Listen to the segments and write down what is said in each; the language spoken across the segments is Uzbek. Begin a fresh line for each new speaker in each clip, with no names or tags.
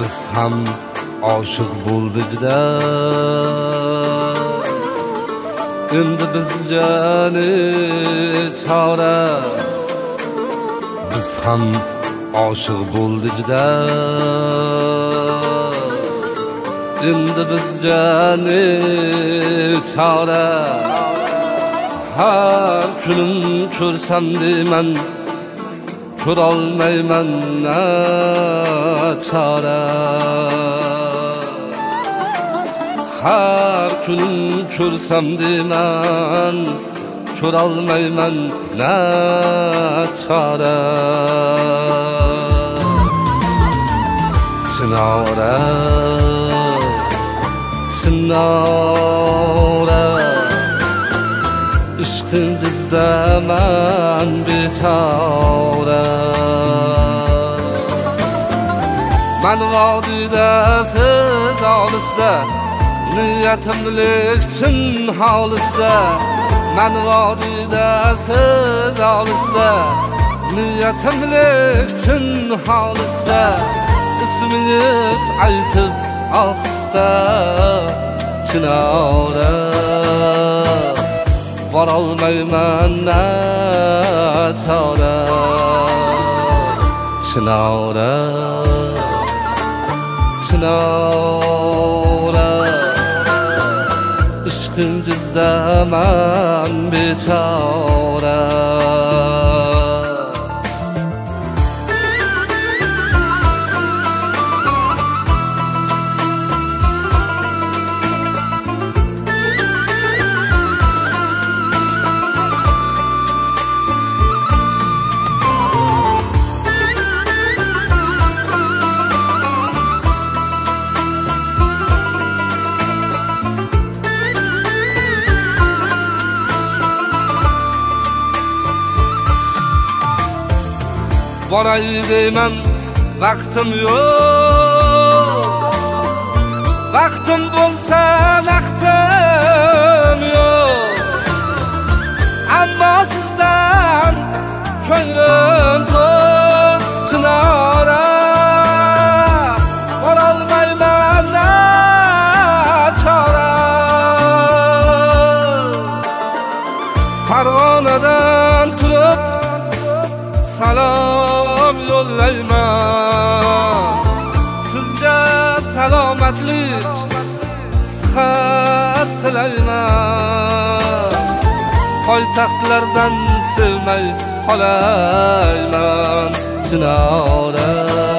Biz ham aşık bulduk-da endi bizga ne chora. Biz ham aşık bulduk-da endi bizga ne chora. Har kunim ko'rsam deyman, ko'rolmayman nachora. Har kunim ko'rsam deyman, ko'rolmayman nachora. Chinora, chinora, ishqingizda man bechora. Man vodiyda siz olisda, niyatimlik chin holisda. Man vodiyda siz olisda, niyatimlik chin holisda. İsmingiz aytib ohista, chinora. Borolmayman nachora. Chinora, chinora, ishqingizda man bechora. Boray deyman, vaqtim yo'q. Vaqtim bo'lsa naqdim yo'q. Ammo sizdan ko'nglim to'q, chinora. Borolmayman nachora. Farg'onadan turib salom yollayman. Sizga salomatlik, sihat tilayman. Poytaxtlardan sevmay qolayman, chinora.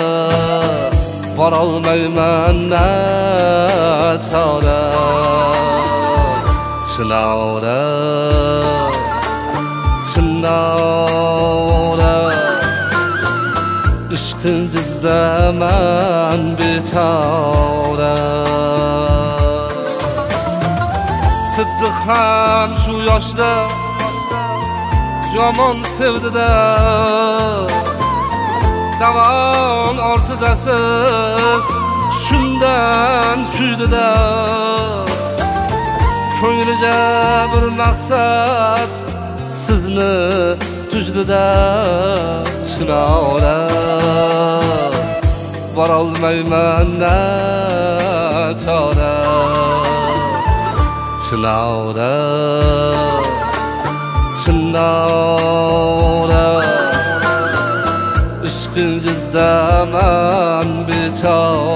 Borolmayman nachora. Chinora, chinora, ishqingizda man bechora. Siddiq ham shu yoshda yomon sevdi-da, davon ortidasiz shundan kuydi-da. Ko'ngliga bir maqsad sizni tujdi-da, chinora. Borolmayman nachora. Chinora, chinora, ishqingizda man bechora.